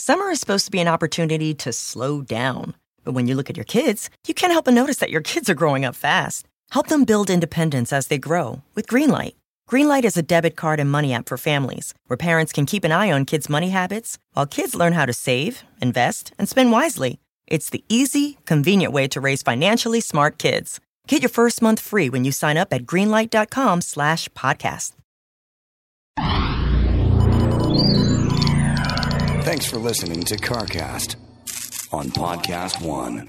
Summer is supposed to be an opportunity to slow down. But when you look at your kids, you can't help but notice that your kids are growing up fast. Help them build independence as they grow with Greenlight. Greenlight is a debit card and money app for families where parents can keep an eye on kids' money habits while kids learn how to save, invest, and spend wisely. It's the easy, convenient way to raise financially smart kids. Get your first month free when you sign up at greenlight.com/podcast. Thanks for listening to CarCast on Podcast One.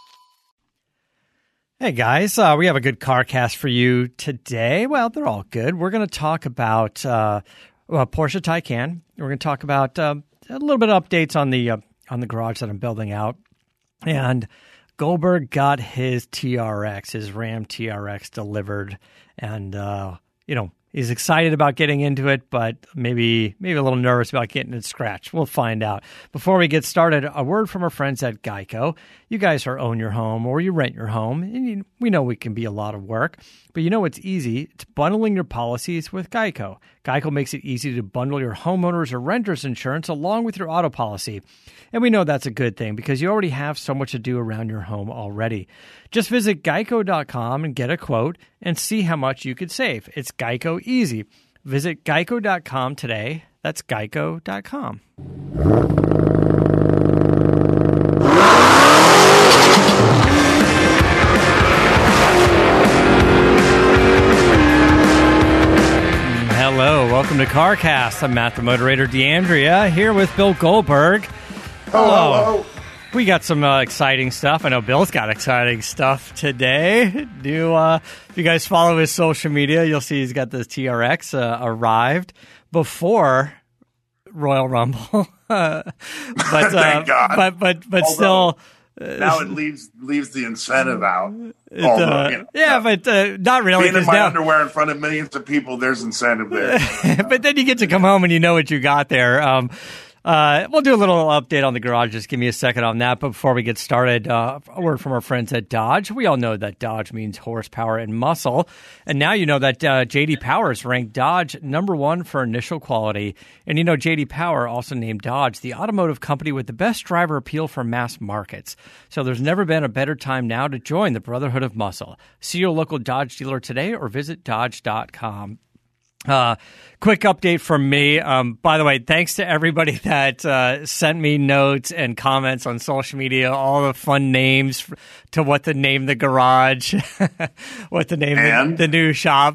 Hey guys, we have a good CarCast for you today. Well, they're all good. We're going to talk about Porsche Taycan. We're going to talk about a little bit of updates on the garage that I'm building out. And Goldberg got his TRX, his Ram TRX delivered, and he's excited about getting into it, but maybe a little nervous about getting it scratched. We'll find out. Before we get started, a word from our friends at Geico. You guys own your home or you rent your home, and we know it can be a lot of work, but it's easy. It's bundling your policies with Geico. Geico makes it easy to bundle your homeowners or renters insurance along with your auto policy. And we know that's a good thing because you already have so much to do around your home already. Just visit geico.com and get a quote and see how much you could save. It's Geico easy. Visit geico.com today. That's geico.com. Hello, welcome to CarCast. I'm Matt, the moderator, D'Andrea, here with Bill Goldberg. Hello. We got some exciting stuff. I know Bill's got exciting stuff today. If you guys follow his social media, you'll see he's got this TRX arrived before Royal Rumble. Thank God. But still. Now it leaves the incentive out. But not really. Being in my underwear in front of millions of people, there's incentive there. But then you get to come home and you know what you got there. We'll do a little update on the garage. Just give me a second on that. But before we get started, a word from our friends at Dodge. We all know that Dodge means horsepower and muscle. And now you know that J.D. Power has ranked Dodge #1 for initial quality. And J.D. Power also named Dodge the automotive company with the best driver appeal for mass markets. So there's never been a better time now to join the Brotherhood of Muscle. See your local Dodge dealer today or visit Dodge.com. Quick update from me. By the way, thanks to everybody that sent me notes and comments on social media, all the fun names to what to name the garage, what to name the new shop.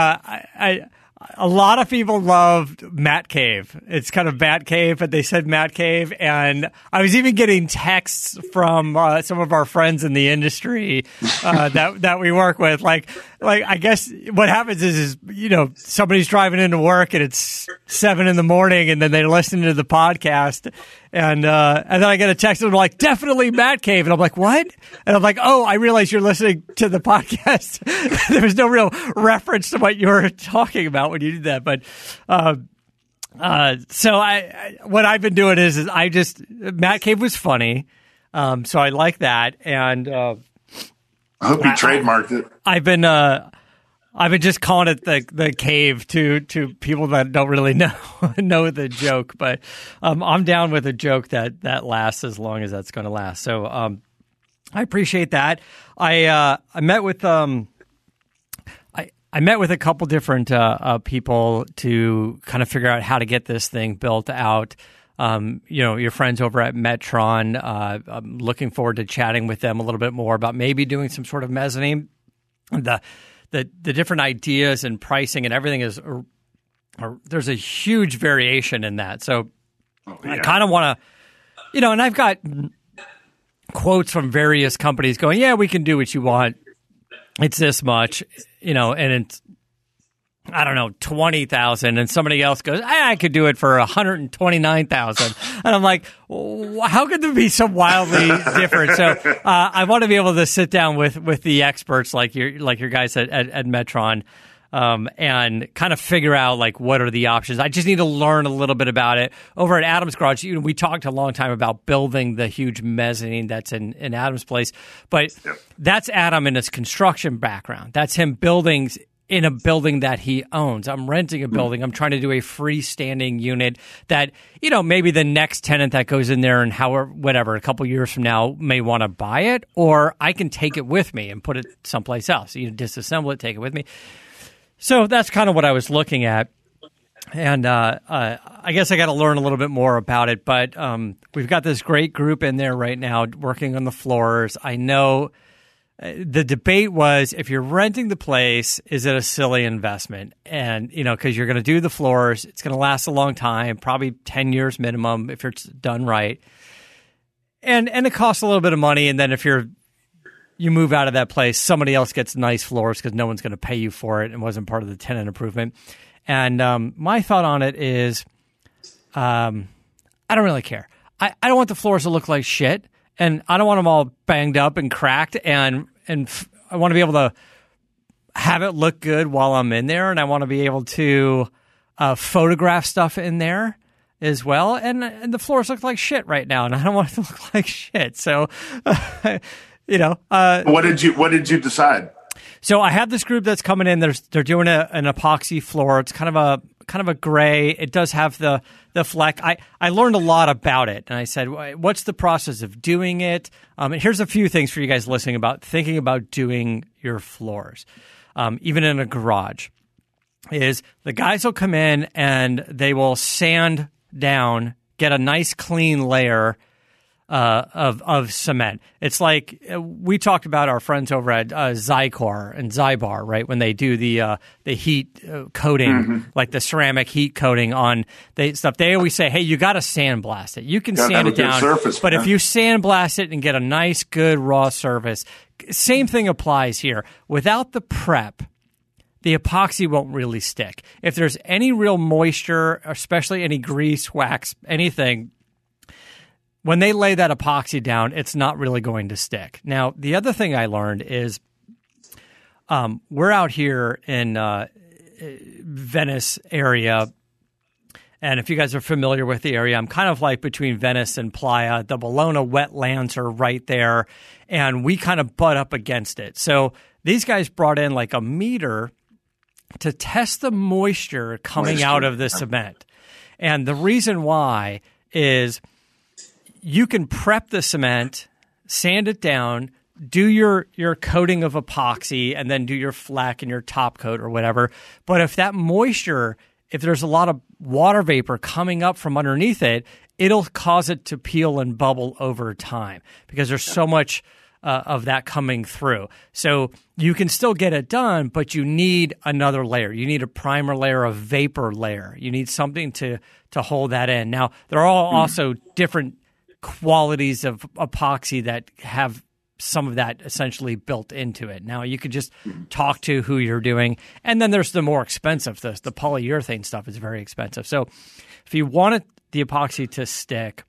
A lot of people loved Matt Cave. It's kind of Bat Cave, but they said Matt Cave. And I was even getting texts from some of our friends in the industry that we work with. Like I guess what happens is somebody's driving into work and it's 7 a.m. and then they're listening to the podcast. And then I get a text and I'm like, definitely Matt Cave. And I'm like, what? And I'm like, oh, I realize you're listening to the podcast. There was no real reference to what you were talking about when you did that. But so what I've been doing is Matt Cave was funny. So I like that. And I hope you trademarked it. I've been just calling it the cave to people that don't really know the joke, but I'm down with a joke that lasts as long as that's going to last. So I appreciate that. I met with I met with a couple different people to kind of figure out how to get this thing built out. Your friends over at Metron. I'm looking forward to chatting with them a little bit more about maybe doing some sort of mezzanine. The different ideas and pricing and everything there's a huge variation in that. So I kind of want to, and I've got quotes from various companies going, yeah, we can do what you want. It's this much, and it's, I don't know, 20,000, and somebody else goes, I could do it for 129,000, and I'm like, how could there be so wildly different? So I want to be able to sit down with the experts like your guys at Metron, and kind of figure out what are the options. I just need to learn a little bit about it. Over at Adam's Garage, we talked a long time about building the huge mezzanine that's in Adam's place, but that's Adam in his construction background. That's him building in a building that he owns. I'm renting a building. I'm trying to do a freestanding unit that, maybe the next tenant that goes in there and whatever, a couple years from now may want to buy it, or I can take it with me and put it someplace else. Disassemble it, take it with me. So that's kind of what I was looking at. And I guess I got to learn a little bit more about it. But we've got this great group in there right now working on the floors. I know the debate was, if you're renting the place, is it a silly investment? And, because you're going to do the floors, it's going to last a long time, probably 10 years minimum if it's done right. And it costs a little bit of money. And then if you move out of that place, somebody else gets nice floors because no one's going to pay you for it and wasn't part of the tenant improvement. And my thought on it is, I don't really care. I don't want the floors to look like shit, and I don't want them all banged up and cracked, and I want to be able to have it look good while I'm in there, and I want to be able to photograph stuff in there as well. And the floors look like shit right now, and I don't want it to look like shit. So, what did you decide? So I have this group that's coming in. They're doing an epoxy floor. It's kind of a gray. It does have the fleck. I learned a lot about it, and I said, what's the process of doing it? And here's a few things for you guys listening about thinking about doing your floors, even in a garage. Is the guys will come in and they will sand down, get a nice clean layer of cement. It's like we talked about our friends over at Zycor and Zybar, right? When they do the heat coating, like the ceramic heat coating on stuff, they always say, "Hey, you got to sandblast it. You can sand it down, but if you sandblast it and get a nice, good raw surface." Same thing applies here. Without the prep, the epoxy won't really stick. If there's any real moisture, especially any grease, wax, anything, when they lay that epoxy down, it's not really going to stick. Now, the other thing I learned is we're out here in Venice area, and if you guys are familiar with the area, I'm kind of like between Venice and Playa. The Bologna wetlands are right there, and we kind of butt up against it. So these guys brought in like a meter to test the moisture coming out of the cement. And the reason why is you can prep the cement, sand it down, do your coating of epoxy, and then do your fleck and your top coat or whatever. But if that moisture, if there's a lot of water vapor coming up from underneath it, it'll cause it to peel and bubble over time because there's so much of that coming through. So you can still get it done, but you need another layer. You need a primer layer, a vapor layer. You need something to hold that in. Now, there are also different qualities of epoxy that have some of that essentially built into it. Now, you could just talk to who you're doing. And then there's the more expensive, the polyurethane stuff is very expensive. So if you want the epoxy to stick,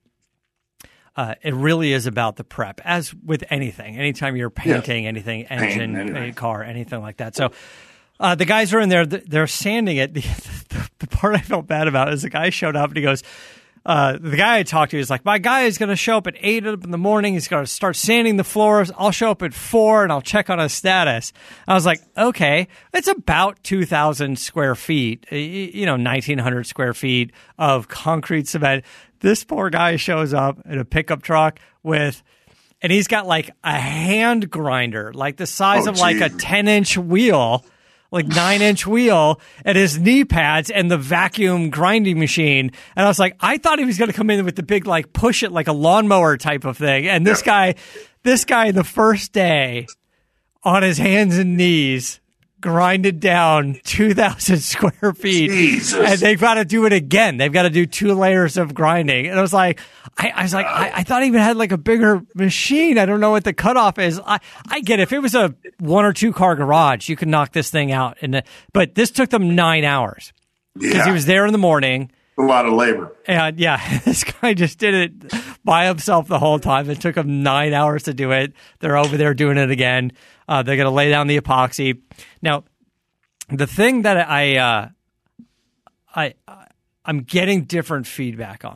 it really is about the prep, as with anything. Anytime you're painting anything, engine, a car, anything like that. So the guys are in there, they're sanding it. The part I felt bad about is the guy showed up and he goes, the guy I talked to is like, my guy is going to show up at 8 in the morning. He's going to start sanding the floors. I'll show up at 4 and I'll check on his status. I was like, okay, it's about 2,000 square feet, 1,900 square feet of concrete cement. This poor guy shows up in a pickup truck and he's got like a hand grinder, like the size of like a 10-inch wheel, like 9-inch wheel, and his knee pads and the vacuum grinding machine. And I was like, I thought he was going to come in with the big, like, push it like a lawnmower type of thing. And this guy, the first day on his hands and knees, grinded down 2,000 square feet. Jesus. And they've got to do it again. They've got to do 2 layers of grinding. And I was like, I thought he even had like a bigger machine. I don't know what the cutoff is. I get it. If it was a 1 or 2 car garage, you could knock this thing out. But this took them 9 hours because he was there in the morning. A lot of labor. And this guy just did it by himself the whole time. It took him 9 hours to do it. They're over there doing it again. They're going to lay down the epoxy. Now, the thing that I'm getting different feedback on.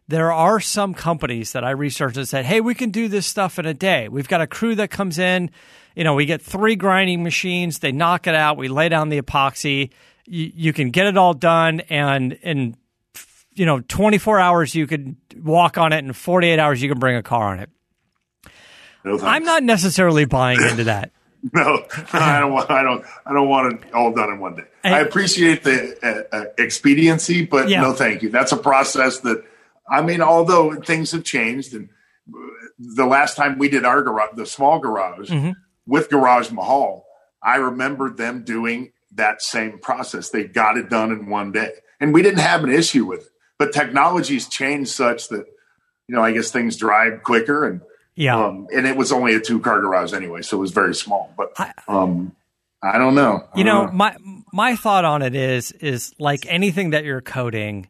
there are some companies that I researched that said, hey, we can do this stuff in a day. We've got a crew that comes in, we get 3 grinding machines, they knock it out, we lay down the epoxy, you can get it all done, and in 24 hours you could walk on it, and 48 hours you can bring a car on it. No, I'm not necessarily buying into that. No, I don't want it all done in one day. I appreciate the expediency, but no, thank you. That's a process that, although things have changed, and the last time we did our garage, the small garage with Garage Mahal, I remember them doing that same process. They got it done in one day, and we didn't have an issue with it. But technology's changed such that, I guess things drive quicker, and and it was only a 2-car garage anyway, so it was very small. But I don't know. My thought on it is like anything that you're coding,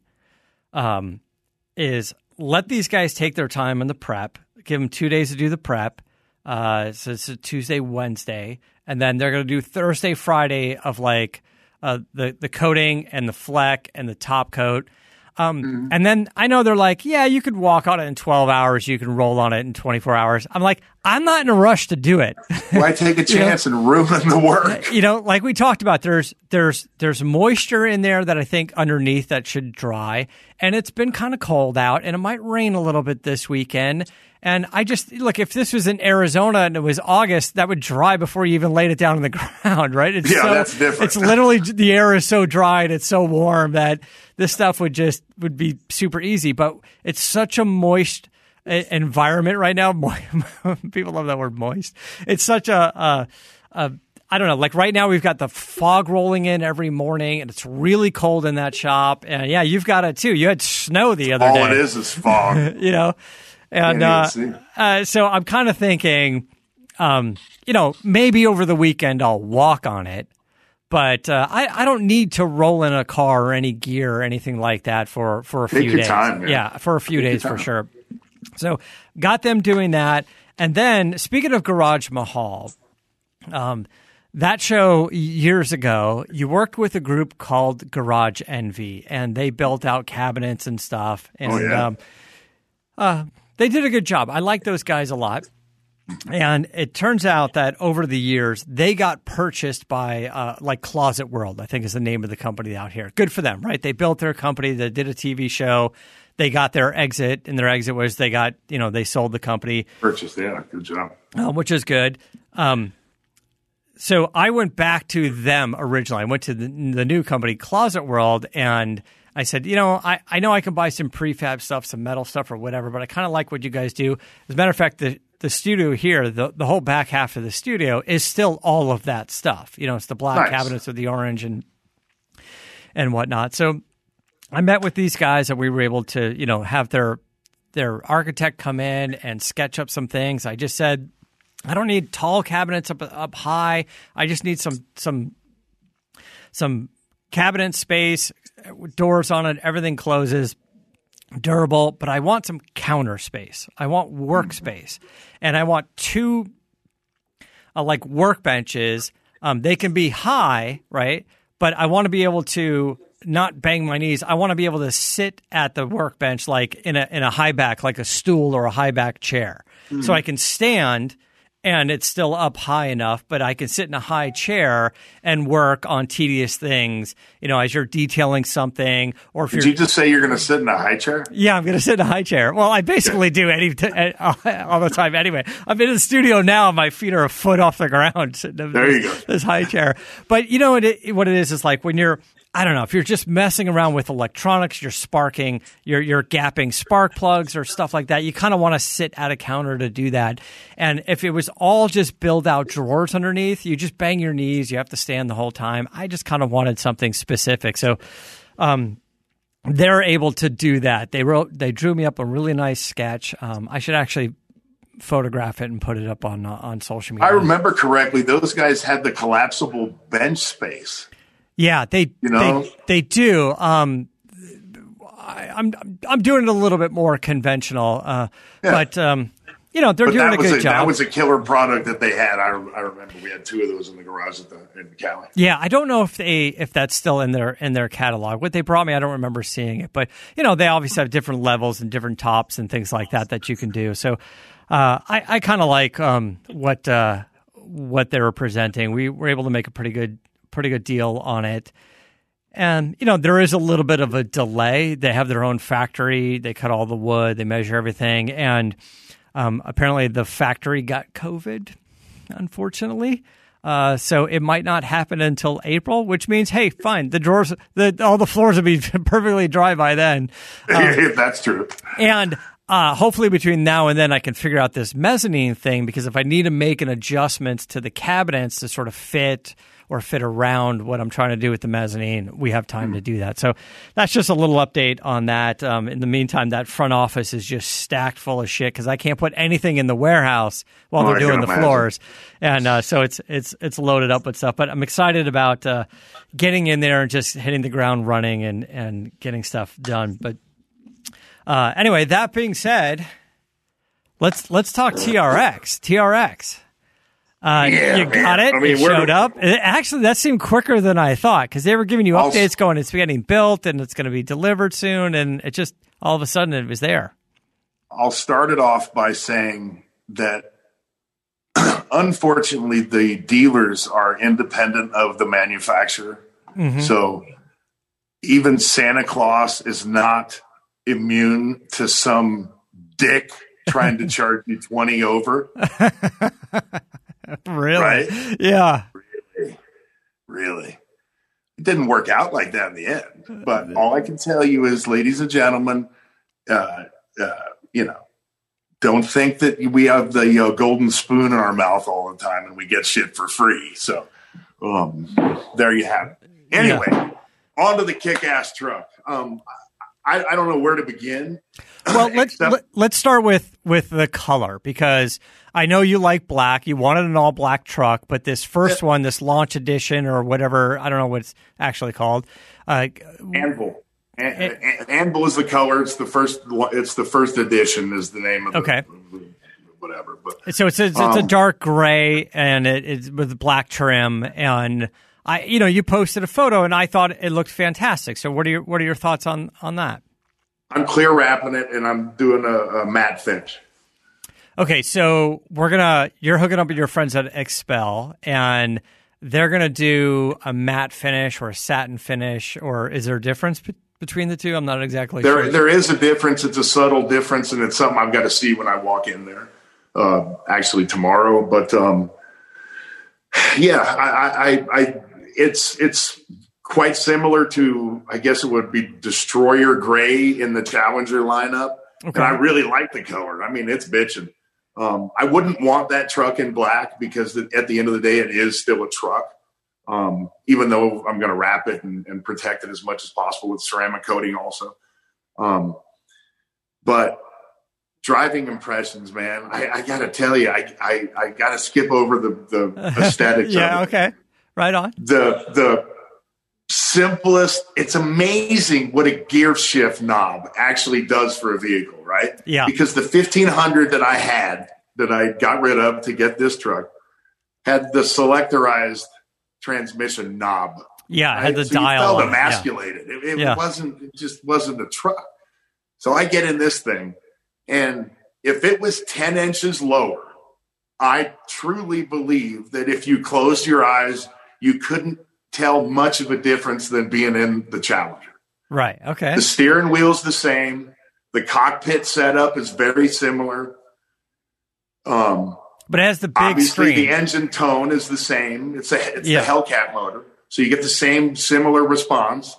is let these guys take their time in the prep. Give them 2 days to do the prep. So it's a Tuesday, Wednesday, and then they're going to do Thursday, Friday of like the coating and the fleck and the top coat. And then I know they're like, yeah, you could walk on it in 12 hours. You can roll on it in 24 hours. I'm like, I'm not in a rush to do it. Why take a chance and ruin the work? Like we talked about, there's moisture in there that I think underneath that should dry. And it's been kind of cold out, and it might rain a little bit this weekend. And I just, look, if this was in Arizona and it was August, that would dry before you even laid it down on the ground, right? That's different. It's literally, the air is so dry and it's so warm that this stuff would be super easy. But it's such a moist environment right now. People love that word, moist. It's such I don't know, like right now we've got the fog rolling in every morning, and it's really cold in that shop. And yeah, you've got it too. You had snow the other day. All it is fog. And so I'm kind of thinking, maybe over the weekend I'll walk on it, but I don't need to roll in a car or any gear or anything like that for a few days. Take your time, man. Yeah, for a few days for sure. So got them doing that. And then speaking of Garage Mahal, that show years ago, you worked with a group called Garage Envy, and they built out cabinets and stuff. And they did a good job. I like those guys a lot. And it turns out that over the years, they got purchased by like Closet World, I think is the name of the company out here. Good for them, right? They built their company. They did a TV show. They got their exit, and their exit was they got, they sold the company. Purchased, yeah. Good job. Which is good. So I went back to them originally. I went to the new company, Closet World, and I said, I know I can buy some prefab stuff, some metal stuff or whatever, but I kind of like what you guys do. As a matter of fact, the studio here, the whole back half of the studio is still all of that stuff. It's the black cabinets with the orange and whatnot. So I met with these guys, and we were able to, have their architect come in and sketch up some things. I just said, I don't need tall cabinets up high. I just need some cabinet space, doors on it, everything closes, durable, but I want some counter space. I want workspace, and I want 2 like workbenches. They can be high, right? But I want to be able to not bang my knees. I want to be able to sit at the workbench like in a high back, like a stool or a high back chair, so I can stand. And it's still up high enough, but I can sit in a high chair and work on tedious things, as you're detailing something. Or if Did you just say you're going to sit in a high chair? Yeah, I'm going to sit in a high chair. Well, I basically do all the time anyway. I'm in the studio now, and my feet are a foot off the ground sitting in this high chair. But what it is like when you're, I don't know, if you're just messing around with electronics, you're sparking, you're gapping spark plugs or stuff like that, you kind of want to sit at a counter to do that. And if it was all just build out drawers underneath, you just bang your knees, you have to stand the whole time. I just kind of wanted something specific. So they're able to do that. They drew me up a really nice sketch. I should actually photograph it and put it up on social media. I remember correctly, those guys had the collapsible bench space. Yeah, they do. I'm doing it a little bit more conventional, but they're doing a good job. That was a killer product that they had. I remember we had 2 of those in the garage in Cali. Yeah, I don't know if that's still in their catalog. What they brought me, I don't remember seeing it. But, they obviously have different levels and different tops and things like that you can do. So I kind of like what they were presenting. We were able to make a pretty good deal on it. And, there is a little bit of a delay. They have their own factory. They cut all the wood. They measure everything. And apparently the factory got COVID, unfortunately. So it might not happen until April, which means, hey, fine. All the floors will be perfectly dry by then. That's true. And hopefully between now and then I can figure out this mezzanine thing, because if I need to make an adjustment to the cabinets to sort of fit around what I'm trying to do with the mezzanine, we have time to do that. So that's just a little update on that. In the meantime, that front office is just stacked full of shit because I can't put anything in the warehouse while they're doing the floors. And so it's loaded up with stuff. But I'm excited about getting in there and just hitting the ground running and getting stuff done. But anyway, that being said, let's talk TRX. You got it. It showed up. Actually, that seemed quicker than I thought, because they were giving you updates going, it's getting built and it's going to be delivered soon. And it just, all of a sudden, it was there. I'll start it off by saying that, unfortunately, the dealers are independent of the manufacturer. Mm-hmm. So even Santa Claus is not immune to some dick trying to charge you 20 over. Really? Right? Yeah. Really. It didn't work out like that in the end. But all I can tell you is, ladies and gentlemen, don't think that we have the golden spoon in our mouth all the time and we get shit for free. So there you have it. Anyway, on to the kick-ass truck. I don't know where to begin. Well, let's start with the color, because I know you like black. You wanted an all black truck, but this first one, this launch edition or whatever, I don't know what it's actually called. Anvil. Anvil is the color. It's the first edition is the name of okay. Whatever. But so it's a dark gray and it's with black trim, and you posted a photo and I thought it looked fantastic. So what are your thoughts on that? I'm clear wrapping it and I'm doing a matte finish. Okay, so you're hooking up with your friends at Expel, and they're gonna do a matte finish or a satin finish, or is there a difference between the two? I'm not exactly sure. There is a difference. It's a subtle difference, and it's something I've got to see when I walk in there. Actually tomorrow, but it's quite similar to, I guess it would be Destroyer Gray in the Challenger lineup. Okay. And I really like the color. I mean, it's bitching. I wouldn't want that truck in black because at the end of the day, it is still a truck. Even though I'm going to wrap it and protect it as much as possible with ceramic coating also. But driving impressions, man, I got to tell you, I got to skip over the aesthetics. Yeah. Okay. Right on. The simplest, it's amazing what a gear shift knob actually does for a vehicle, right? Yeah. Because the 1500 that I got rid of to get this truck had the selectorized transmission knob. Yeah, it had the so dial. You felt emasculated. Yeah. It just wasn't a truck. So I get in this thing, and if it was 10 inches lower, I truly believe that if you closed your eyes, you couldn't tell much of a difference than being in the Challenger. Right. Okay. The steering wheel's the same. The cockpit setup is very similar. But it has the big obviously screen. The engine tone is the same. It's the Hellcat motor, so you get the same similar response.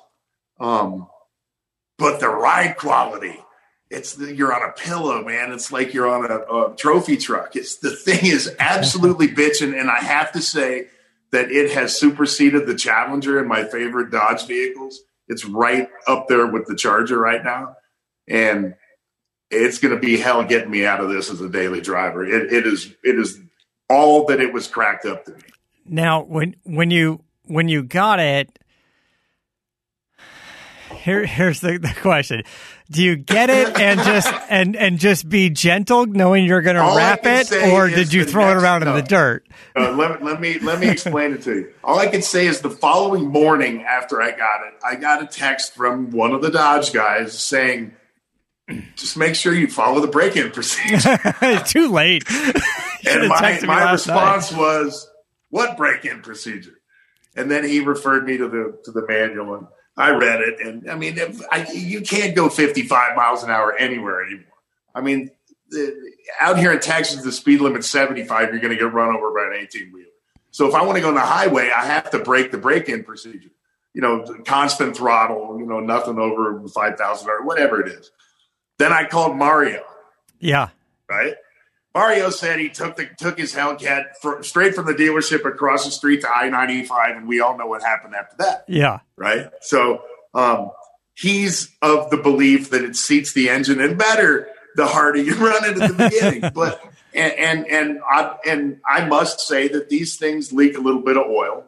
But the ride quality, you're on a pillow, man. It's like you're on a trophy truck. The thing is absolutely bitching, and I have to say that it has superseded the Challenger in my favorite Dodge vehicles. It's right up there with the Charger right now, and it's going to be hell getting me out of this as a daily driver. It is all that it was cracked up to be. Now, when you got it, here's the question: Do you get it and just be gentle, knowing you're going to wrap it, or did you throw it around in the dirt? Let me explain it to you. All I can say is the following morning after I got a text from one of the Dodge guys saying, "Just make sure you follow the break-in procedure." Too late. And my response was, "What break-in procedure?" And then he referred me to the manual, and I read it. And I mean, you can't go 55 miles an hour anywhere anymore. I mean, out here in Texas, the speed limit's 75. You're going to get run over by an 18-wheeler. So if I want to go on the highway, I have to break the break-in procedure. Constant throttle. Nothing over 5,000 or whatever it is. Then I called Mario. Yeah. Right. Mario said he took his Hellcat straight from the dealership across the street to I-95, and we all know what happened after that. Yeah. Right? So he's of the belief that it seats the engine and better the harder you run it at the beginning. But and I must say that these things leak a little bit of oil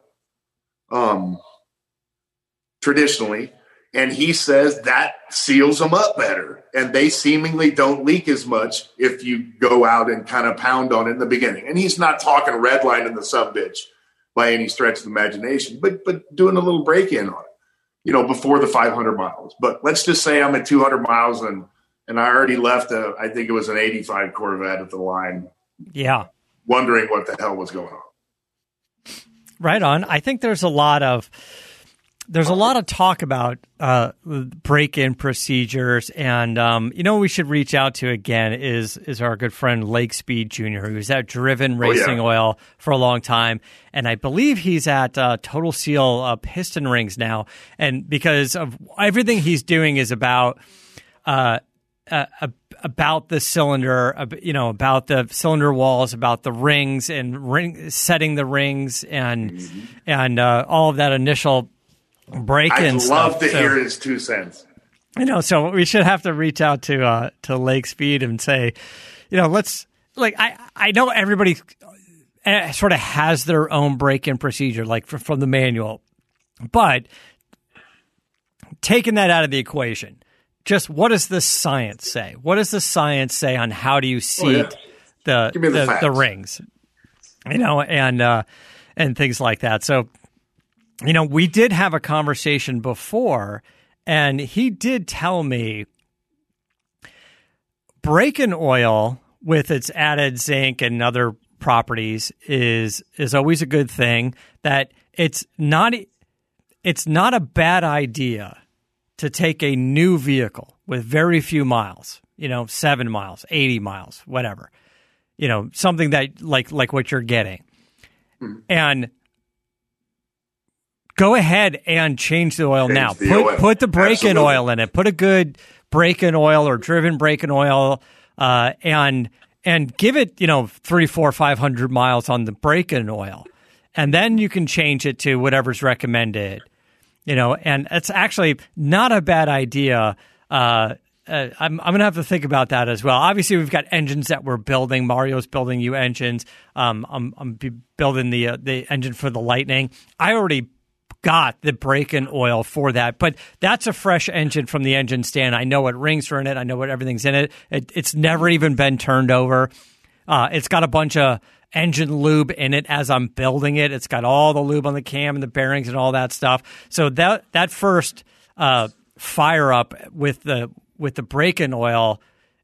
traditionally. And he says that seals them up better. And they seemingly don't leak as much if you go out and kind of pound on it in the beginning. And he's not talking redline in the sub-bitch by any stretch of the imagination, but doing a little break-in on it, before the 500 miles. But let's just say I'm at 200 miles and I already left I think it was an 85 Corvette at the line. Yeah. Wondering what the hell was going on. Right on. I think there's a lot of talk about break-in procedures, and we should reach out to again is our good friend Lake Speed Jr., who's at Driven Racing Oil for a long time, and I believe he's at Total Seal Piston Rings now, and because of everything he's doing is about the cylinder, about the cylinder walls, about the rings and setting the rings, and all of that initial break-in stuff. I'd love to hear his 2 cents. So we should have to reach out to Lake Speed and say, let's I know everybody sort of has their own break-in procedure, like from the manual, but taking that out of the equation, just what does the science say? What does the science say on how do you seat the rings, and things like that? So. We did have a conversation before, and he did tell me break-in oil with its added zinc and other properties is always a good thing, that it's not a bad idea to take a new vehicle with very few miles, 7 miles, 80 miles, whatever, something that like what you're getting. And go ahead and change the oil now. Put the break-in oil in it. Put a good break-in oil or driven break-in oil, and give it 300, 400, 500 miles on the break-in oil, and then you can change it to whatever's recommended. And it's actually not a bad idea. I'm going to have to think about that as well. Obviously, we've got engines that we're building. Mario's building new engines. I'm building the engine for the Lightning. I already got the break-in oil for that, but that's a fresh engine from the engine stand. I know what rings are in it. I know what everything's in it. It's never even been turned over. It's got a bunch of engine lube in it as I'm building it. It's got all the lube on the cam and the bearings and all that stuff. So that first fire up with the break-in oil,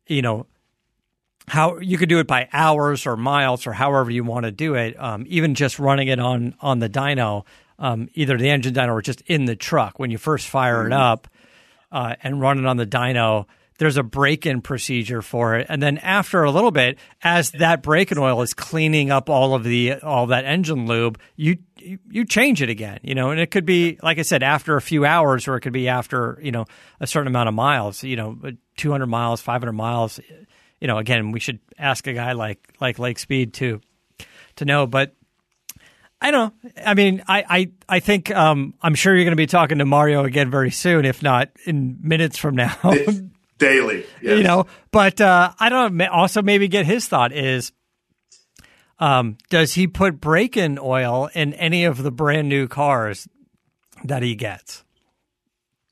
how you could do it by hours or miles or however you want to do it. Even just running it on the dyno. Either the engine dyno or just in the truck. When you first fire it up and run it on the dyno, there's a break-in procedure for it. And then after a little bit, as that break-in oil is cleaning up all that engine lube, you change it again, and it could be, like I said, after a few hours, or it could be after, a certain amount of miles, 200 miles, 500 miles. Again, we should ask a guy like Lake Speed to know, but I don't know. I mean, I think I'm sure you're going to be talking to Mario again very soon, if not in minutes from now. Daily, yes. But I don't know. Also, maybe get his thought is, does he put break-in oil in any of the brand new cars that he gets?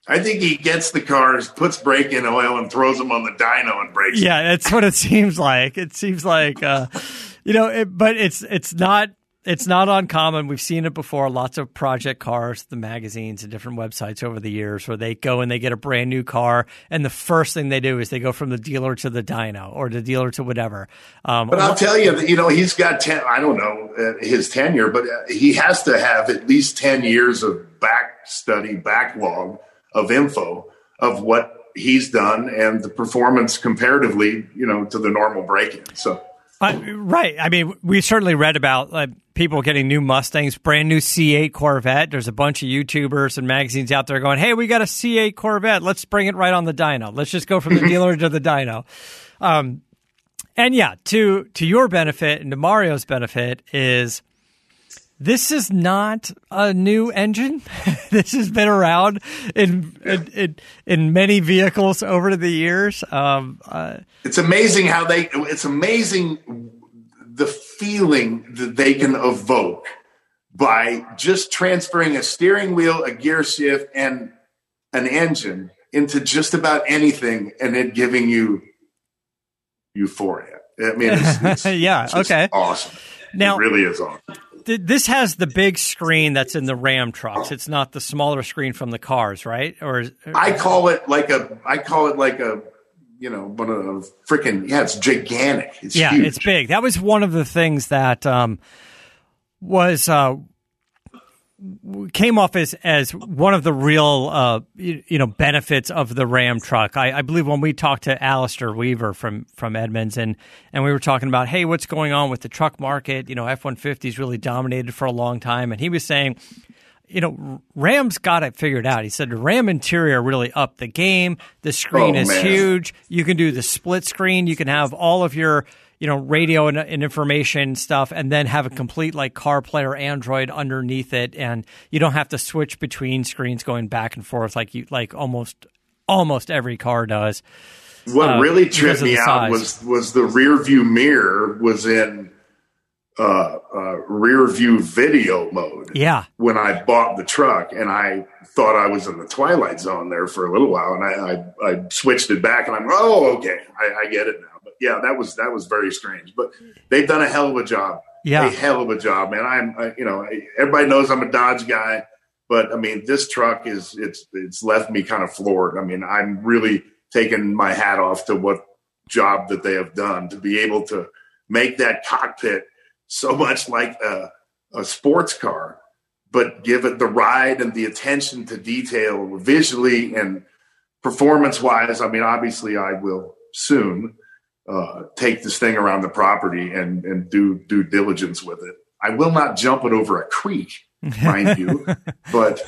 I think he gets the cars, puts brake-in oil, and throws them on the dyno and breaks. Yeah, that's what it seems like. It seems like, but it's not uncommon. We've seen it before. Lots of project cars, the magazines and different websites over the years where they go and they get a brand new car, and the first thing they do is they go from the dealer to the dyno or the dealer to whatever. But I'll tell you, he's got 10. I don't know his tenure, but he has to have at least 10 years of backlog of info of what he's done and the performance comparatively, to the normal break-in. So. Right. I mean, we certainly read about people getting new Mustangs, brand new C8 Corvette. There's a bunch of YouTubers and magazines out there going, hey, we got a C8 Corvette. Let's bring it right on the dyno. Let's just go from the dealer to the dyno. And yeah, to your benefit and to Mario's benefit is this is not a new engine. This has been around in many vehicles over the years. It's amazing it's amazing the feeling that they can evoke by just transferring a steering wheel, a gear shift, and an engine into just about anything, and it giving you euphoria. I mean, it's yeah, okay, awesome. Now, it really is awesome. This has the big screen that's in the Ram trucks. It's not the smaller screen from the cars, right? I call it like a one of those freaking, it's gigantic. It's huge. It's big. That was one of the things that came off as one of the real benefits of the Ram truck. I believe when we talked to Alistair Weaver from Edmunds and we were talking about, hey, what's going on with the truck market? F-150s really dominated for a long time, and he was saying, Ram's got it figured out. He said the Ram interior really upped the game. The screen is huge. You can do the split screen. You can have all of your radio and information stuff, and then have a complete CarPlay or Android underneath it, and you don't have to switch between screens going back and forth like almost every car does. What really tripped me out was the rear view mirror was in rear view video mode. Yeah. When I bought the truck, and I thought I was in the Twilight Zone there for a little while, and I switched it back, and I'm okay, I get it now. But yeah, that was very strange. But they've done a hell of a job. Yeah, a hell of a job, man. Everybody knows I'm a Dodge guy, but I mean, this truck it's left me kind of floored. I mean, I'm really taking my hat off to what job that they have done to be able to make that cockpit so much like a sports car, but give it the ride and the attention to detail visually and performance-wise. I mean, obviously, I will soon take this thing around the property and do due diligence with it. I will not jump it over a creek, mind you, but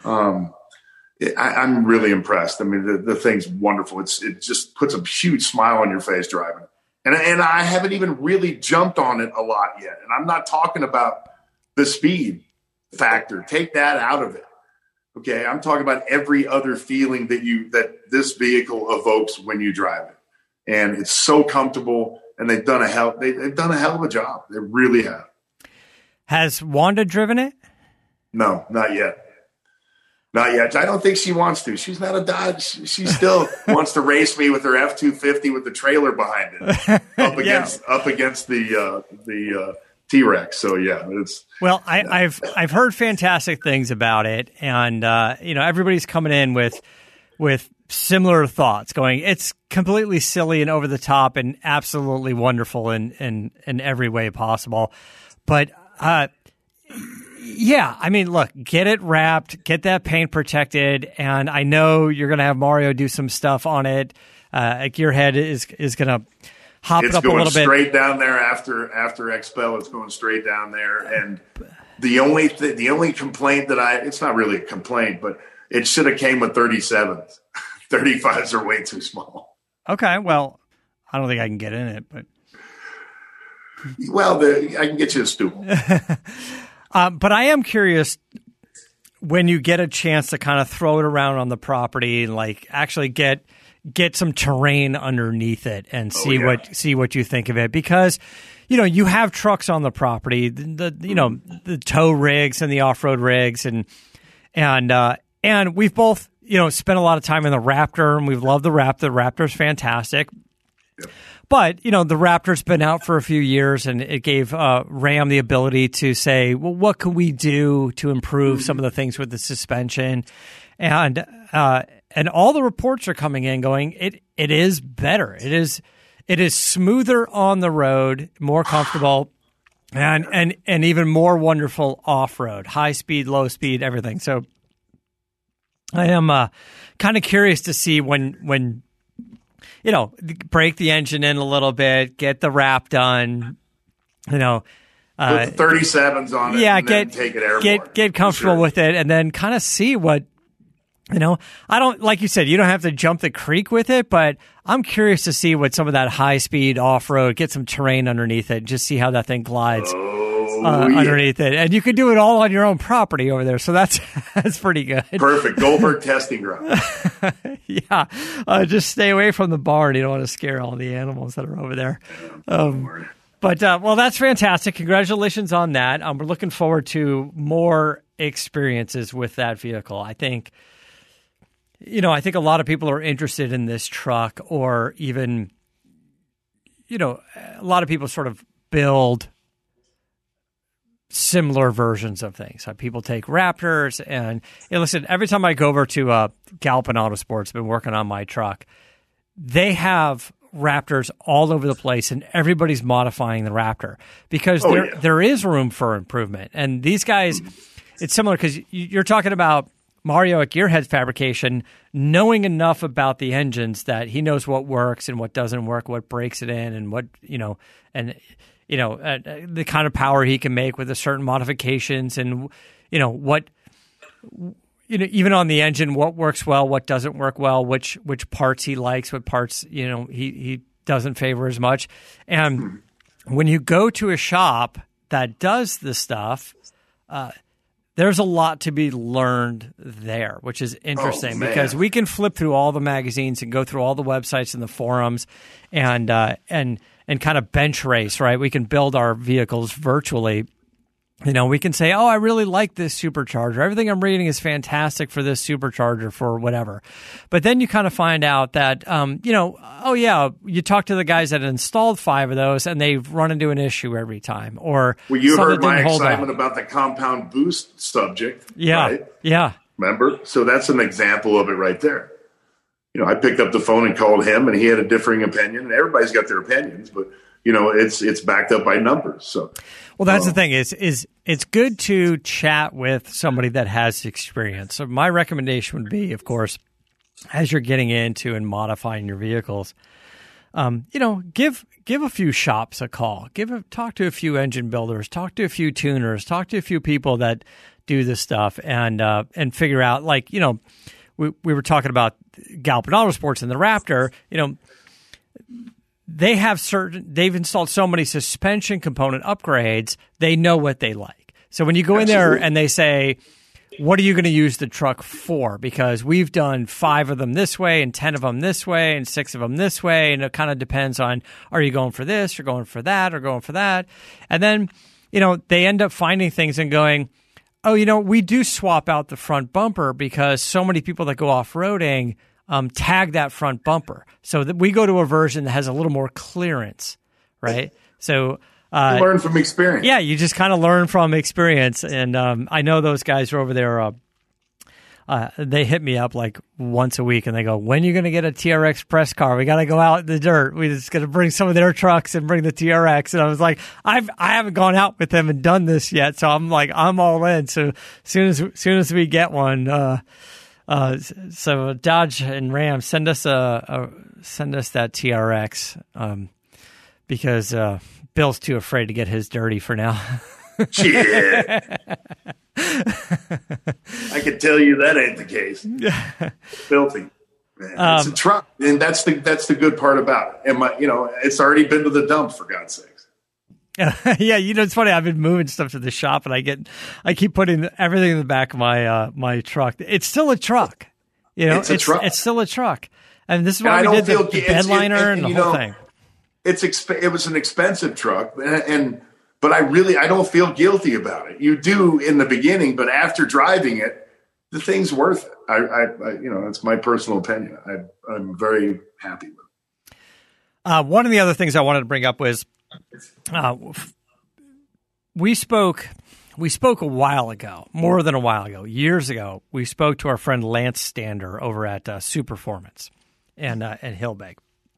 I'm really impressed. I mean, the thing's wonderful. It just puts a huge smile on your face driving. And I haven't even really jumped on it a lot yet. And I'm not talking about the speed factor. Take that out of it. Okay, I'm talking about every other feeling that this vehicle evokes when you drive it. And it's so comfortable, and they've done a hell of a job. They really have. Has Wanda driven it? No, not yet. Not yet. I don't think she wants to. She's not a Dodge. She still wants to race me with her F-250 with the trailer behind it up against the T-Rex. So yeah, I've heard fantastic things about it, and everybody's coming in with similar thoughts, going, it's completely silly and over the top and absolutely wonderful in every way possible. But yeah, I mean, look, get it wrapped, get that paint protected, and I know you're going to have Mario do some stuff on it. Gearhead is going to hop it up a little bit. It's going straight down there after XPEL. It's going straight down there, and the only complaint that it's not really a complaint, but it should have came with 37s. 35s are way too small. Okay, well, I don't think I can get in it, but I can get you a stool. But I am curious, when you get a chance to kind of throw it around on the property and actually get some terrain underneath it and see what you think of it, because you have trucks on the property, the tow rigs and the off-road rigs and we've both spent a lot of time in the Raptor, and we've loved the Raptor. The Raptor's fantastic. Yep. But, the Raptor's been out for a few years, and it gave Ram the ability to say, well, what can we do to improve some of the things with the suspension? And all the reports are coming in going, it is better. It is smoother on the road, more comfortable, and even more wonderful off-road, high speed, low speed, everything. So I am kind of curious to see when break the engine in a little bit, get the wrap done, put the 37s on it, and then take it airborne. Get comfortable with it, and then kind of see what, I don't, like you said, you don't have to jump the creek with it, but I'm curious to see what some of that high speed off road, get some terrain underneath it, just see how that thing glides underneath it. And you can do it all on your own property over there. So that's pretty good. Perfect. Goldberg testing ground. Yeah. Just stay away from the barn. You don't want to scare all the animals that are over there. But that's fantastic. Congratulations on that. We're looking forward to more experiences with that vehicle. I think a lot of people are interested in this truck, or even, a lot of people sort of build similar versions of things. People take Raptors, and listen, every time I go over to Galpin Autosports, been working on my truck, they have Raptors all over the place, and everybody's modifying the Raptor because there is room for improvement. And these guys, it's similar because you're talking about Mario at Gearhead Fabrication knowing enough about the engines that he knows what works and what doesn't work, what breaks it in, and what, the kind of power he can make with a certain modifications, and, what, even on the engine, what works well, what doesn't work well, which parts he likes, what parts, he doesn't favor as much. And when you go to a shop that does this stuff, there's a lot to be learned there, which is interesting because we can flip through all the magazines and go through all the websites and the forums and kind of bench race, right? We can build our vehicles virtually. We can say, oh, I really like this supercharger. Everything I'm reading is fantastic for this supercharger for whatever. But then you kind of find out that, you talk to the guys that installed 5 of those and they've run into an issue every time. Or you heard my excitement about the compound boost subject. Yeah. Right? Yeah. Remember? So that's an example of it right there. I picked up the phone and called him, and he had a differing opinion, and everybody's got their opinions, but it's backed up by numbers. So, well, that's the thing is it's good to chat with somebody that has experience. So my recommendation would be, of course, as you're getting into and modifying your vehicles, give a few shops a call. Talk to a few engine builders, talk to a few tuners, talk to a few people that do this stuff, and figure out, we were talking about Galpin Autosports and the Raptor, they've installed so many suspension component upgrades, they know what they like. So when you go in there and they say, what are you going to use the truck for? Because we've done 5 of them this way and 10 of them this way and 6 of them this way. And it kind of depends on, are you going for this or going for that or going for that? And then, they end up finding things and going, oh, we do swap out the front bumper because so many people that go off-roading tag that front bumper. So that we go to a version that has a little more clearance, right? So you learn from experience. Yeah, you just kind of learn from experience. And I know those guys are over there. They hit me up like once a week, and they go, when are you going to get a TRX press car? We got to go out in the dirt. We just got to bring some of their trucks and bring the TRX. And I was like, I haven't gone out with them and done this yet. So I'm like, I'm all in. So soon as we get one, so Dodge and Ram, send us that TRX, because Bill's too afraid to get his dirty for now. Yeah. I can tell you that ain't the case. Filthy. Man, it's a truck, and that's the good part about it. And it's already been to the dump, for God's sakes. Yeah, it's funny. I've been moving stuff to the shop, and I keep putting everything in the back of my truck. It's still a truck. It's a truck. It's still a truck. And this is why we did the bed liner and the whole thing. It was an expensive truck, but I don't feel guilty about it. You do in the beginning, but after driving it, the thing's worth it. I it's my personal opinion. I'm very happy with it. One of the other things I wanted to bring up was we spoke a while ago, more than a while ago, years ago. We spoke to our friend Lance Stander over at Superformance and Hillbeg.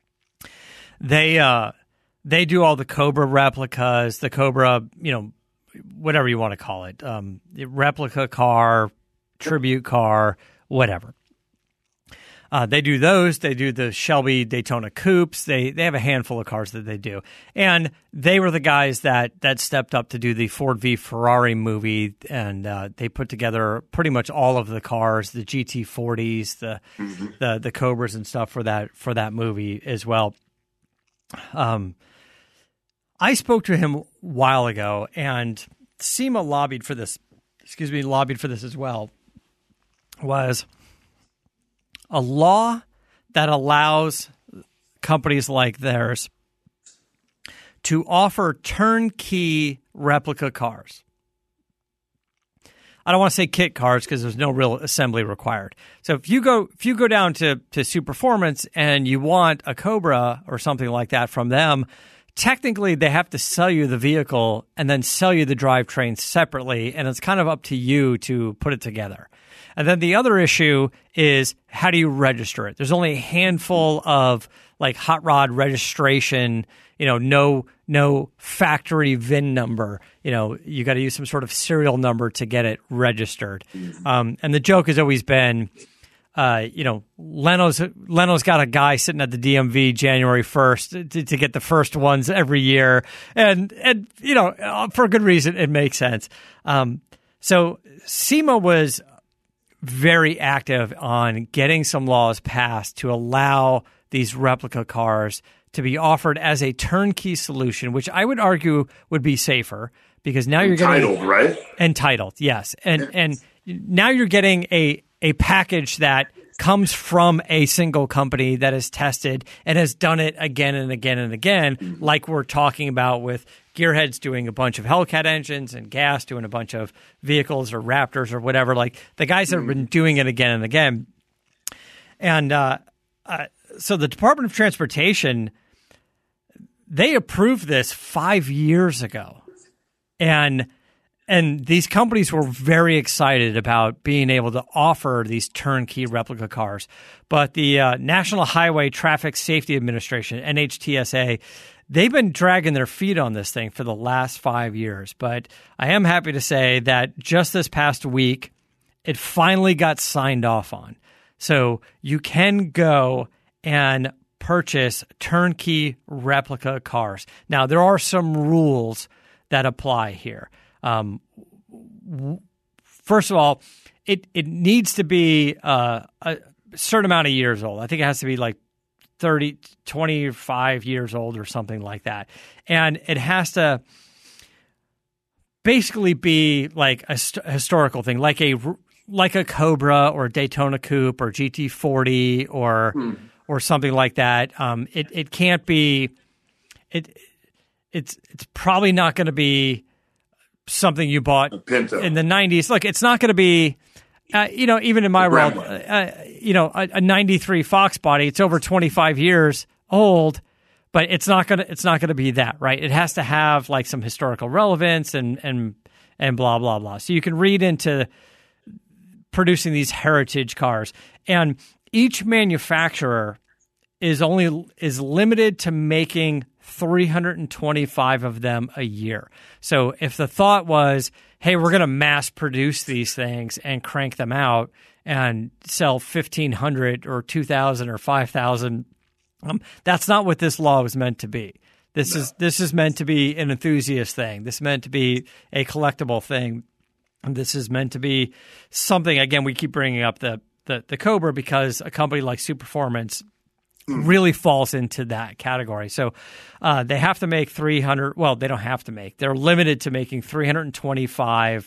They do all the Cobra replicas, the Cobra, whatever you want to call it, replica car, tribute car, whatever. They do those. They do the Shelby Daytona Coupes. They have a handful of cars that they do. And they were the guys that stepped up to do the Ford v Ferrari movie, and they put together pretty much all of the cars, the GT40s, the Cobras and stuff for that movie as well. I spoke to him a while ago, and SEMA lobbied for this as well, was a law that allows companies like theirs to offer turnkey replica cars. I don't want to say kit cars because there's no real assembly required. So if you go down to Superformance and you want a Cobra or something like that from them, technically they have to sell you the vehicle and then sell you the drivetrain separately, and it's kind of up to you to put it together. And then the other issue is, how do you register it? There's only a handful of like hot rod registration, no factory VIN number. You got to use some sort of serial number to get it registered. And the joke has always been, Leno's got a guy sitting at the DMV January 1st to get the first ones every year. And for a good reason, it makes sense. So SEMA was very active on getting some laws passed to allow these replica cars to be offered as a turnkey solution, which I would argue would be safer, because now you're getting entitled, right? Entitled, yes. And now you're getting a package that comes from a single company that is tested and has done it again and again and again, like we're talking about with Gearheads doing a bunch of Hellcat engines and Gas doing a bunch of vehicles or Raptors or whatever. Like the guys that have been doing it again and again. And so the Department of Transportation, they approved this 5 years ago. And these companies were very excited about being able to offer these turnkey replica cars. But the National Highway Traffic Safety Administration, NHTSA, they've been dragging their feet on this thing for the last 5 years. But I am happy to say that just this past week, it finally got signed off on. So you can go and purchase turnkey replica cars. Now, there are some rules that apply here. First of all, it needs to be a certain amount of years old. I think it has to be like 25 years old or something like that. And it has to basically be like a historical thing, like a Cobra or a Daytona Coupe or GT40 or something like that. It can't be. It's probably not going to be something you bought in the 90s. Look, it's not going to be, even in my world, a 93 Fox body. It's over 25 years old, but it's not going to be that, right? It has to have like some historical relevance and blah, blah, blah. So you can read into producing these heritage cars, and each manufacturer is limited to making 325 of them a year. So if the thought was, hey, we're going to mass produce these things and crank them out and sell 1,500 or 2,000 or 5,000, that's not what this law was meant to be. This is meant to be an enthusiast thing. This is meant to be a collectible thing. And this is meant to be something, again, we keep bringing up the Cobra because a company like Superformance really falls into that category. So they have to make 300. Well, they don't have to make. They're limited to making 325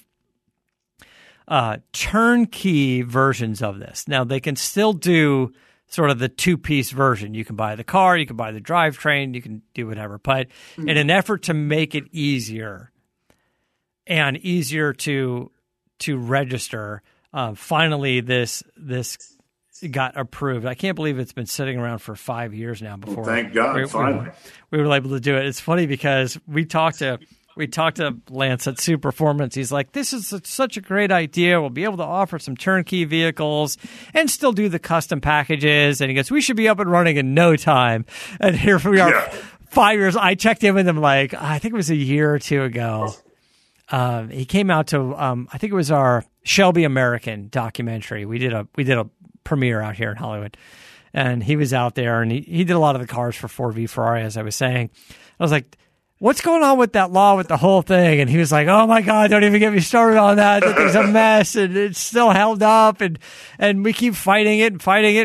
turnkey versions of this. Now, they can still do sort of the two-piece version. You can buy the car, you can buy the drivetrain, you can do whatever. But in an effort to make it easier and easier to register, finally this got approved. I can't believe it's been sitting around for 5 years now before. Well, thank God, finally. We were able to do it. It's funny because we talked to Lance at Superformance. He's like, this is such a great idea. We'll be able to offer some turnkey vehicles and still do the custom packages. And he goes, we should be up and running in no time. And here we are, 5 years. I checked in with him like, I think it was a year or two ago. He came out to, I think it was our Shelby American documentary. We did a premiere out here in Hollywood. And he was out there, and he did a lot of the cars for Ford v Ferrari, as I was saying. I was like, what's going on with that law, with the whole thing? And he was like, oh, my God, don't even get me started on that. That thing's a mess, and it's still held up, and we keep fighting it and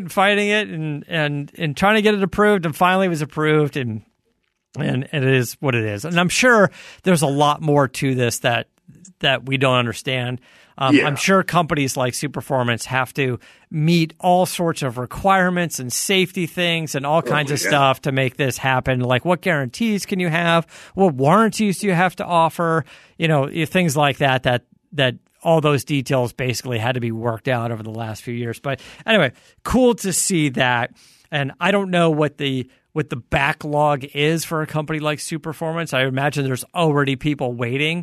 trying to get it approved, and finally it was approved, and it is what it is. And I'm sure there's a lot more to this that we don't understand. I'm sure companies like Superformance have to meet all sorts of requirements and safety things and all kinds of stuff to make this happen. Like, what guarantees can you have? What warranties do you have to offer? Things like that all those details basically had to be worked out over the last few years. But anyway, cool to see that. And I don't know what the backlog is for a company like Superformance. I imagine there's already people waiting.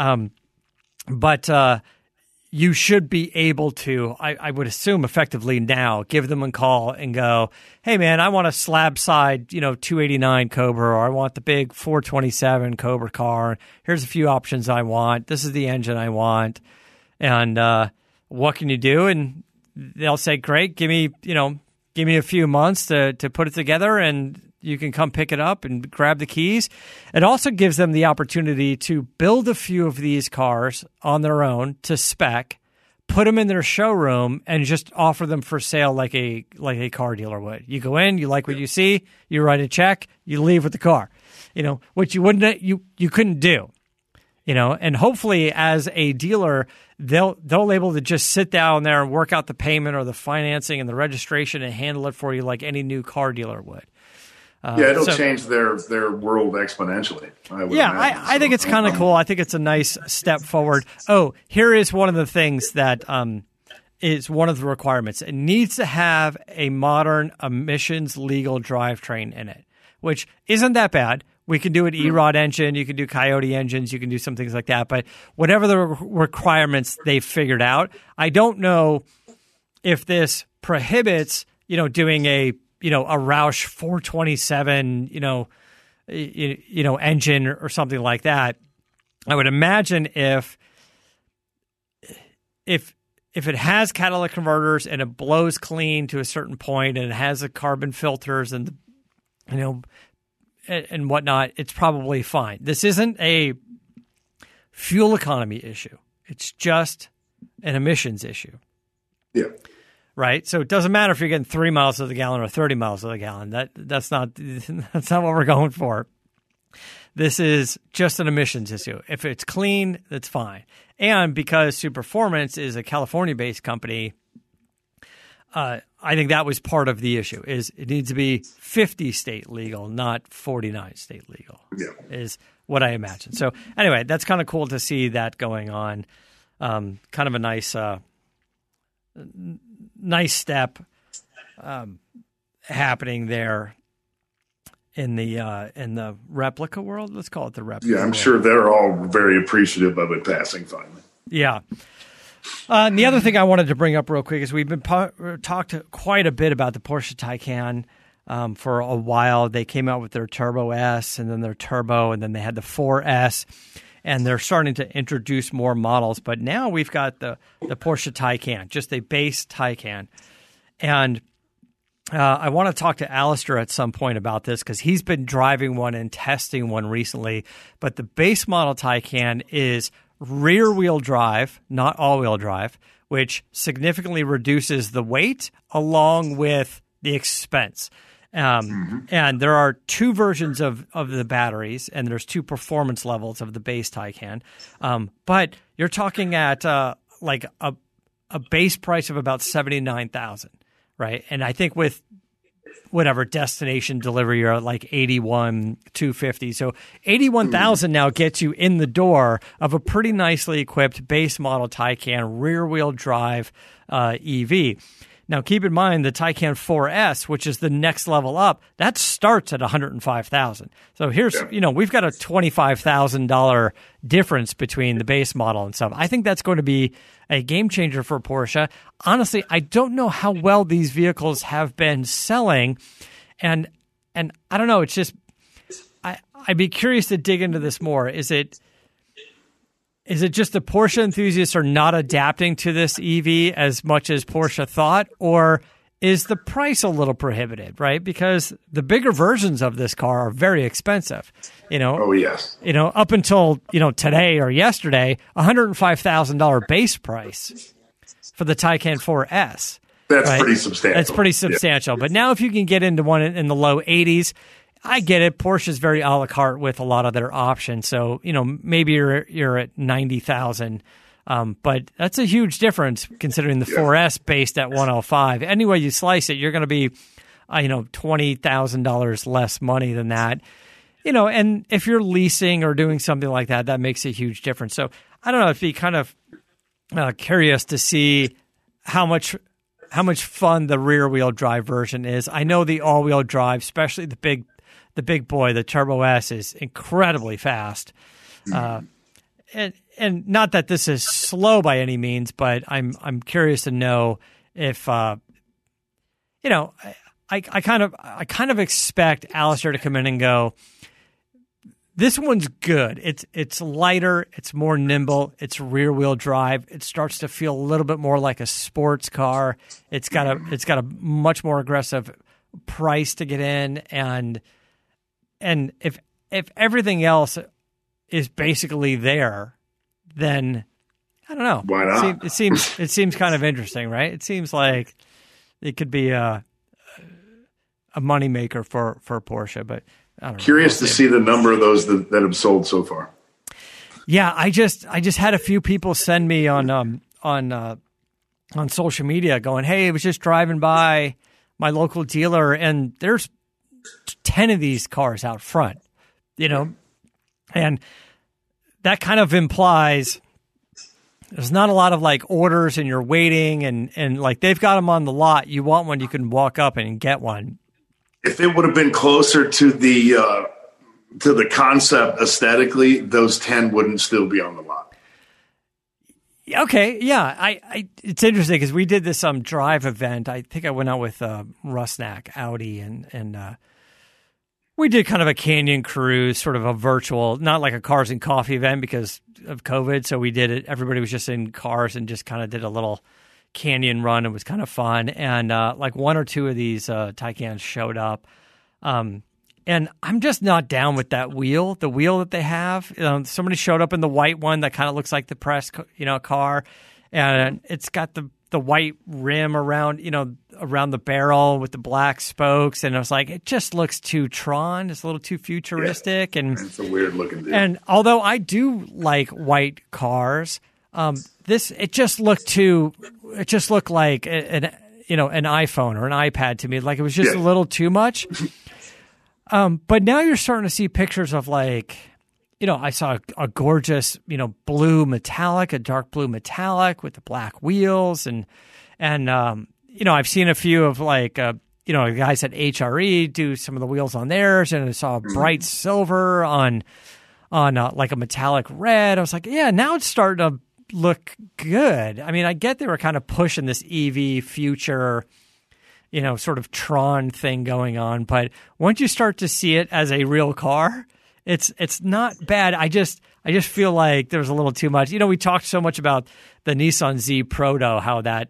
But you should be able to, I would assume effectively now, give them a call and go, hey, man, I want a slab side, 289 Cobra, or I want the big 427 Cobra car. Here's a few options I want. This is the engine I want. And what can you do? And they'll say, great, give me a few months to put it together, and you can come pick it up and grab the keys. It also gives them the opportunity to build a few of these cars on their own to spec, put them in their showroom, and just offer them for sale like a car dealer would. You go in, you like what you see, you write a check, you leave with the car. Which you couldn't do. And hopefully as a dealer, they'll able to just sit down there and work out the payment or the financing and the registration and handle it for you like any new car dealer would. It'll change their world exponentially. I think it's kind of cool. I think it's a nice step forward. Oh, here is one of the things that is one of the requirements. It needs to have a modern emissions legal drivetrain in it, which isn't that bad. We can do an E-Rod engine. You can do Coyote engines. You can do some things like that. But whatever the requirements they've figured out, I don't know if this prohibits, doing a Roush 427, engine or something like that. I would imagine if it has catalytic converters and it blows clean to a certain point and it has the carbon filters and and whatnot, it's probably fine. This isn't a fuel economy issue. It's just an emissions issue. Yeah. Right? So it doesn't matter if you're getting 3 miles to the gallon or 30 miles to the gallon. That's not what we're going for. This is just an emissions issue. If it's clean, that's fine. And because Superformance is a California-based company, I think that was part of the issue. Is it needs to be 50 state legal, not 49 state legal. Yeah. Is what I imagine. So anyway, that's kind of cool to see that going on. Kind of a nice step happening there in the replica world. Let's call it the replica. Yeah, I'm sure they're all very appreciative of it passing finally. Yeah. And the other thing I wanted to bring up real quick is we've been talked quite a bit about the Porsche Taycan for a while. They came out with their Turbo S and then their Turbo, and then they had the 4S. And they're starting to introduce more models. But now we've got the Porsche Taycan, just a base Taycan. And I want to talk to Alistair at some point about this because he's been driving one and testing one recently. But the base model Taycan is rear-wheel drive, not all-wheel drive, which significantly reduces the weight along with the expense. And there are two versions of the batteries, and there's two performance levels of the base Taycan. But you're talking at like a base price of about $79,000, right? And I think with whatever destination delivery, you're at like 81,250. So 81,000 now gets you in the door of a pretty nicely equipped base model Taycan rear wheel drive EV. Now, keep in mind the Taycan 4S, which is the next level up, that starts at $105,000. So here's, we've got a $25,000 difference between the base model and stuff. I think that's going to be a game changer for Porsche. Honestly, I don't know how well these vehicles have been selling, and I don't know. It's just I'd be curious to dig into this more. Is it just the Porsche enthusiasts are not adapting to this EV as much as Porsche thought, or is the price a little prohibitive, right? Because the bigger versions of this car are very expensive. Oh, yes. Up until, today or yesterday, $105,000 base price for the Taycan 4S. That's right? Pretty substantial. That's pretty substantial. Yeah. But now if you can get into one in the low 80s, I get it. Porsche's very a la carte with a lot of their options. So, maybe you're at 90,000. But that's a huge difference considering the 4S based at 105. Any way you slice it, you're going to be, $20,000 less money than that. And if you're leasing or doing something like that, that makes a huge difference. So I don't know. It'd be kind of curious to see how much fun the rear wheel drive version is. I know the all wheel drive, especially the big boy, the Turbo S, is incredibly fast. And not that this is slow by any means, but I'm curious to know if I kind of expect Alistair to come in and go, this one's good. It's lighter, it's more nimble, it's rear wheel drive. It starts to feel a little bit more like a sports car. It's got a much more aggressive price to get in, and if everything else is basically there, then I don't know. Why not? It seems kind of interesting, right? It seems like it could be a moneymaker for Porsche, but I don't know. Curious to see the number of those that have sold so far. Yeah, I just had a few people send me on social media going, "Hey, I was just driving by my local dealer, and there's 10 of these cars out front," and that kind of implies there's not a lot of like orders and you're waiting and like they've got them on the lot. You want one, you can walk up and get one. If it would have been closer to the concept aesthetically, those 10 wouldn't still be on the lot. Okay, yeah. I it's interesting because we did this drive event. I think I went out with Rusnak, Audi, and we did kind of a canyon cruise, sort of a virtual, not like a cars and coffee event because of COVID. So we did it. Everybody was just in cars and just kind of did a little canyon run. It was kind of fun. And like one or two of these Taycans showed up. And I'm just not down with that wheel, the wheel that they have. Somebody showed up in the white one that kind of looks like the press, car. And it's got the white rim around the barrel with the black spokes, and I was like, it just looks too Tron. It's a little too futuristic, and it's a weird looking deal. And although I do like white cars, it just looked like an iPhone or an iPad to me. Like it was just a little too much. But now you're starting to see pictures of like, I saw a gorgeous, blue metallic, a dark blue metallic with the black wheels. And I've seen a few of like, guys at HRE do some of the wheels on theirs, and I saw a bright silver on like a metallic red. I was like, yeah, now it's starting to look good. I mean, I get they were kind of pushing this EV future, sort of Tron thing going on. But once you start to see it as a real car, it's not bad. I just feel like there's a little too much. We talked so much about the Nissan Z Proto, how that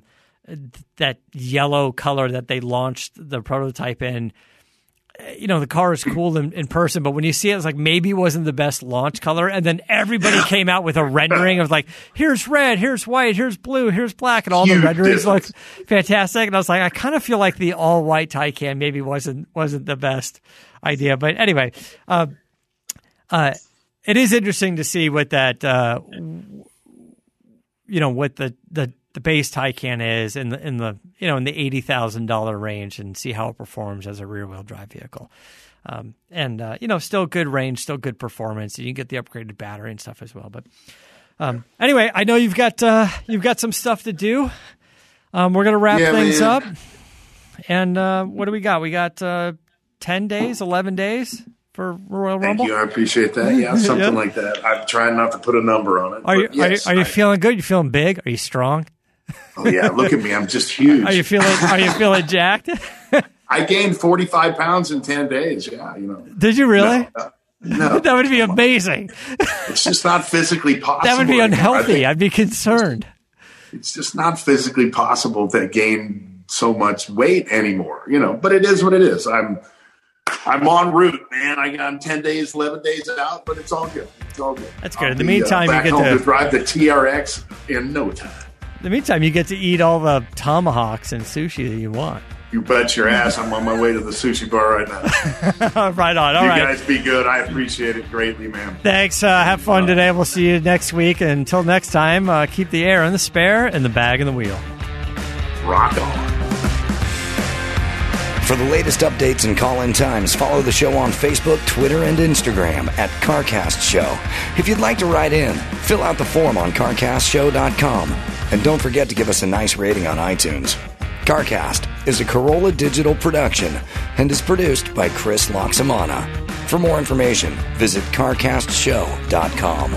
yellow color that they launched the prototype in, the car is cool in person, but when you see it, it's like maybe it wasn't the best launch color. And then everybody came out with a rendering of like, here's red, here's white, here's blue, here's black, and all the renderings look fantastic. And I was like, I kind of feel like the all white Taycan maybe wasn't the best idea. But anyway, it is interesting to see what that, what the the base Taycan is in the $80,000 range and see how it performs as a rear-wheel drive vehicle. Still good range, still good performance. You can get the upgraded battery and stuff as well. But anyway, I know you've got some stuff to do. We're gonna wrap things up. And what do we got? We got 10 days, 11 days for Royal Rumble. Thank you. I appreciate that. Yeah, something like that. I'm trying not to put a number on it. Are you feeling good? You feeling big? Are you strong? Oh yeah, look at me. I'm just huge. Are you feeling jacked? I gained 45 pounds in 10 days. Yeah, Did you really? No. That would be amazing. It's just not physically possible. That would be unhealthy. I'd be concerned. It's just not physically possible to gain so much weight anymore, but it is what it is. I'm en route, man. I'm 10 days, 11 days out, but it's all good. It's all good. That's good. In the meantime, you get to drive the TRX in no time. In the meantime, you get to eat all the tomahawks and sushi that you want. You bet your ass I'm on my way to the sushi bar right now. Right on. All right. You guys be good. I appreciate it greatly, man. Thanks. Have fun today. We'll see you next week. And until next time, keep the air in the spare and the bag in the wheel. Rock on. For the latest updates and call-in times, follow the show on Facebook, Twitter, and Instagram at CarCast Show. If you'd like to write in, fill out the form on CarCastShow.com. And don't forget to give us a nice rating on iTunes. CarCast is a Corolla Digital production and is produced by Chris Loxamana. For more information, visit CarCastShow.com.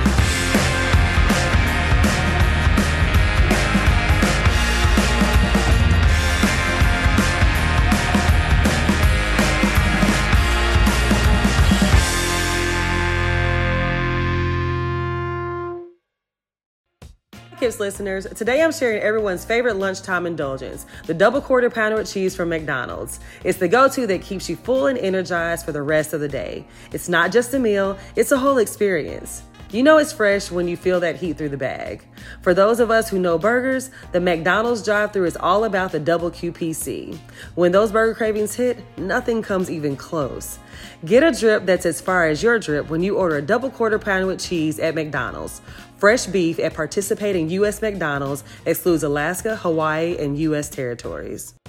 Kips listeners, today I'm sharing everyone's favorite lunchtime indulgence, the double quarter pounder with cheese from McDonald's. It's the go-to that keeps you full and energized for the rest of the day. It's not just a meal, it's a whole experience. You know it's fresh when you feel that heat through the bag. For those of us who know burgers, the McDonald's drive-thru is all about the double QPC. When those burger cravings hit, nothing comes even close. Get a drip that's as far as your drip when you order a double quarter pounder with cheese at McDonald's. Fresh beef at participating U.S. McDonald's excludes Alaska, Hawaii, and U.S. territories.